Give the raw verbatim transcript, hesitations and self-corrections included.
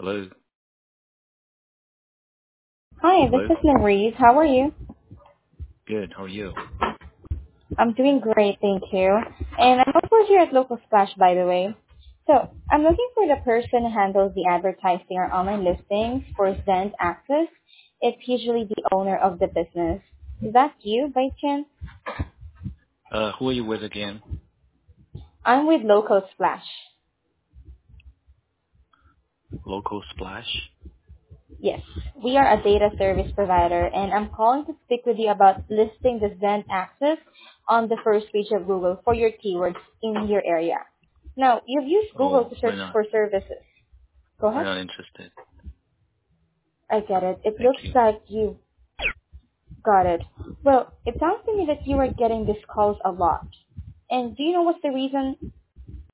Hello. Hi, this Hello. is Maurice. How are you? Good. How are you? I'm doing great, thank you. And I'm also here at Local Splash, by the way. So, I'm looking for the person who handles the advertising or online listings for Zen Access. It's usually the owner of the business. Is that you, by chance? Uh, who are you with again? I'm with Local Splash. Local Splash. Yes, we are a data service provider, and I'm calling to speak with you about listing the Zen Access on the first page of Google for your keywords in your area. Now, you've used Google Oh, to we're search not. for services. Go We're ahead. not interested. I get it. It Thank looks you. like you got it. Well, it sounds to me that you are getting these calls a lot. And do you know what's the reason?